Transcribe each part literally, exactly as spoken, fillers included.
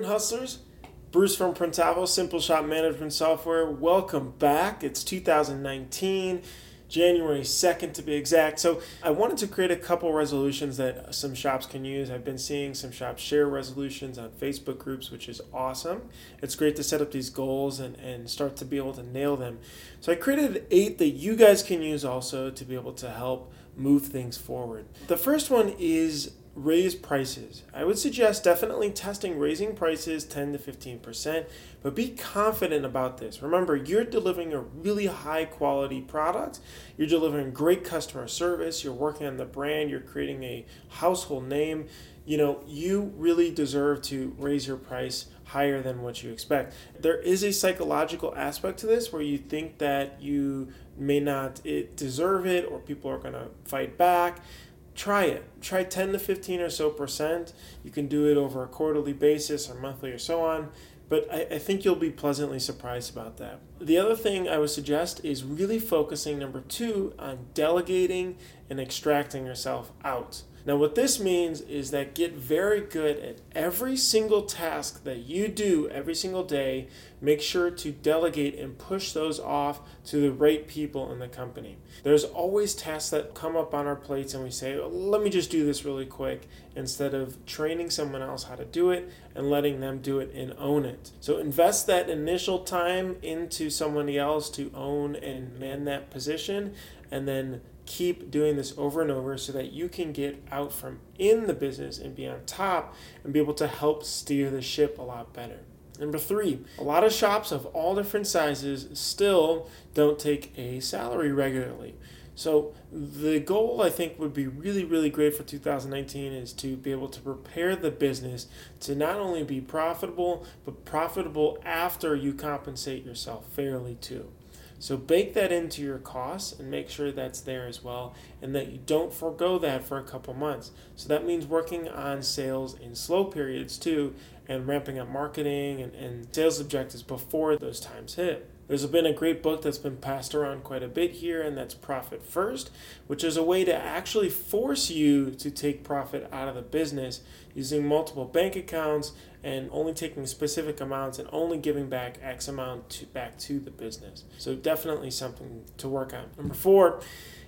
Print Hustlers? Bruce from Printavo, Simple Shop Management Software. Welcome back. It's two thousand nineteen, January second to be exact. So I wanted to create a couple resolutions that some shops can use. I've been seeing some shops share resolutions on Facebook groups, which is awesome. It's great to set up these goals and, and start to be able to nail them. So I created eight that you guys can use also to be able to help move things forward. The first one is raise prices. I would suggest definitely testing raising prices ten to fifteen percent, but be confident about this. Remember, you're delivering a really high quality product. You're delivering great customer service. You're working on the brand. You're creating a household name. You know, you really deserve to raise your price higher than what you expect. There is a psychological aspect to this where you think that you may not deserve it or people are going to fight back. Try it. Try ten to fifteen or so percent. You can do it over a quarterly basis or monthly or so on. But I, I think you'll be pleasantly surprised about that. The other thing I would suggest is really focusing, number two, on delegating and extracting yourself out. Now, what this means is that get very good at every single task that you do every single day. Make sure to delegate and push those off to the right people in the company. There's always tasks that come up on our plates and we say, oh, let me just do this really quick, instead of training someone else how to do it and letting them do it and own it. So invest that initial time into somebody else to own and man that position, and then keep doing this over and over so that you can get out from in the business and be on top and be able to help steer the ship a lot better. Number three, a lot of shops of all different sizes still don't take a salary regularly. So the goal, I think, would be really, really great for two thousand nineteen is to be able to prepare the business to not only be profitable, but profitable after you compensate yourself fairly too. So bake that into your costs and make sure that's there as well, and that you don't forego that for a couple months. So that means working on sales in slow periods too, and ramping up marketing and, and sales objectives before those times hit. There's been a great book that's been passed around quite a bit here, and that's Profit First, which is a way to actually force you to take profit out of the business using multiple bank accounts and only taking specific amounts and only giving back X amount to, back to the business. So definitely something to work on. Number four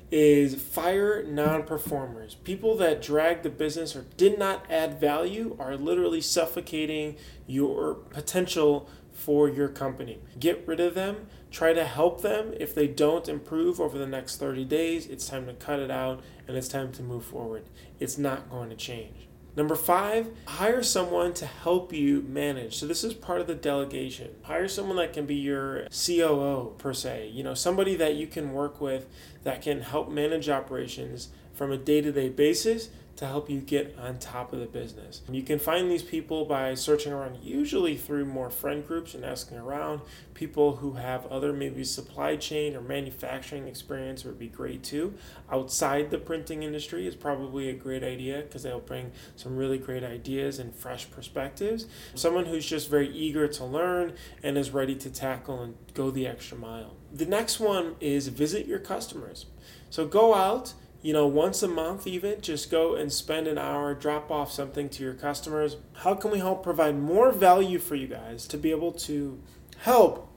is fire non-performers. People that drag the business or did not add value are literally suffocating your potential for your company. Get rid of them. Try to help them. If they don't improve over the next thirty days, it's time to cut it out and it's time to move forward. It's not going to change. Number five, hire someone to help you manage. So this is part of the delegation. Hire someone that can be your C O O per se. You know, somebody that you can work with that can help manage operations from a day-to-day basis to help you get on top of the business. You can find these people by searching around, usually through more friend groups and asking around. People who have other maybe supply chain or manufacturing experience would be great too. Outside the printing industry is probably a great idea because they'll bring some really great ideas and fresh perspectives. Someone who's just very eager to learn and is ready to tackle and go the extra mile. The next one is visit your customers. So go out, you know, once a month even, just go and spend an hour, drop off something to your customers. How can we help provide more value for you guys to be able to help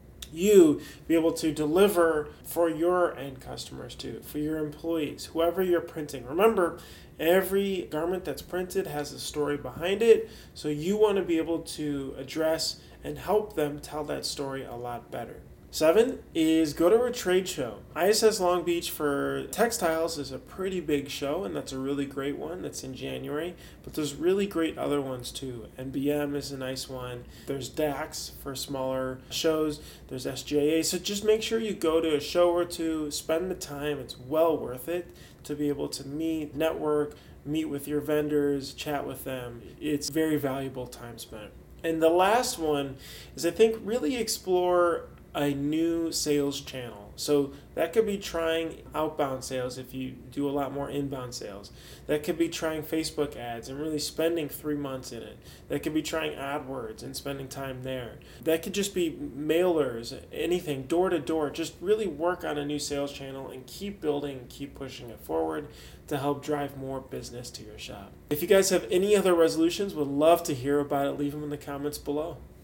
you be able to deliver for your end customers too, for your employees, whoever you're printing. Remember, every garment that's printed has a story behind it, so you want to be able to address and help them tell that story a lot better. Seven is go to a trade show. I S S Long Beach for textiles is a pretty big show, and that's a really great one. That's in January, but there's really great other ones too. N B M is a nice one. There's D A X for smaller shows. There's S J A. So just make sure you go to a show or two, spend the time. It's well worth it to be able to meet, network, meet with your vendors, chat with them. It's very valuable time spent. And the last one is, I think, really explore a new sales channel. So that could be trying outbound sales if you do a lot more inbound sales. That could be trying Facebook ads and really spending three months in it. That could be trying AdWords and spending time there. That could just be mailers, anything, door to door. Just really work on a new sales channel and keep building and keep pushing it forward to help drive more business to your shop. If you guys have any other resolutions, would love to hear about it. Leave them in the comments below.